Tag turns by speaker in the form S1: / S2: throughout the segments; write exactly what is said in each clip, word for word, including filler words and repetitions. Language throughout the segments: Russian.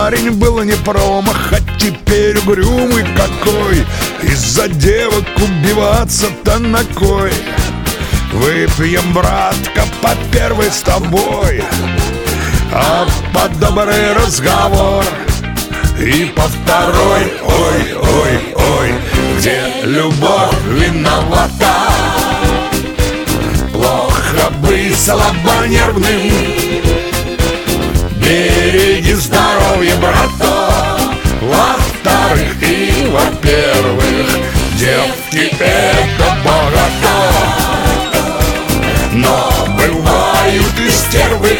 S1: парень был не промах, а теперь угрюмый какой. Из-за девок убиваться-то на кой? Выпьем, братка, по первой с тобой, а по добрый разговор. И по второй, ой, ой, ой, где любовь виновата? Плохо быть слабонервным, береги здоровье, брата. Во-вторых и во-первых, девки это богато, но бывают и стервы.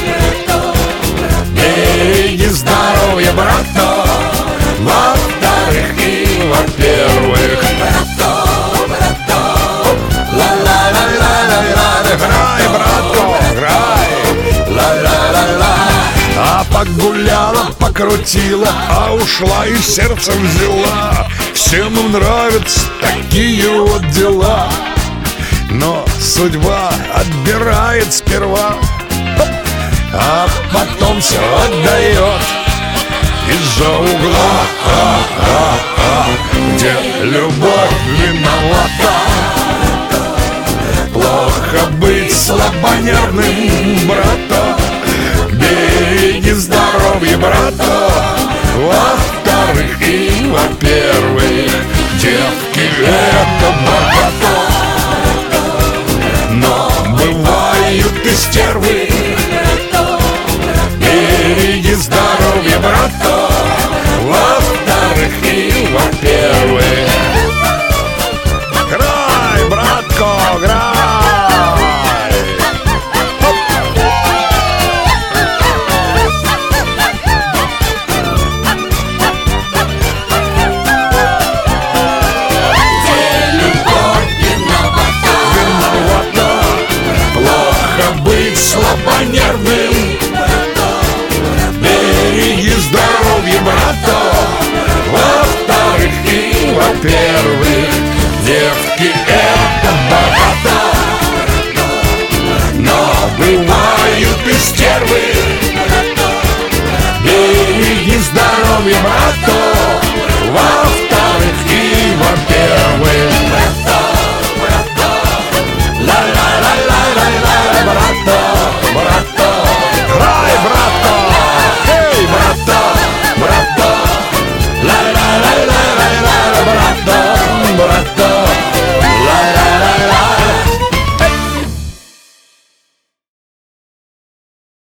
S1: Береги здоровья, брата. Во-вторых и во-первых, грай, братко, грай. А погуляла, покрутила, а ушла и сердце взяла. Всем им нравятся такие вот дела, но судьба отбирает сперва, а потом все отдает из-за угла, а, а, а, где любовь виновата. Плохо быть слабонервным, брата. Береги здоровье, брата. Во-вторых и во-первых, девки это богато, но бывают и стервы. Береги здоровье, брата. Во-вторых и во-первых. Грай, братко, грай.
S2: Где любовь виновата?
S1: Виновата. Плохо быть слабонервным. Береги здоровье, брата. Во-вторых и во-первых, девки это богато, но бывают и стервы. Береги здоровье, брата. Во-вторых и во-первых.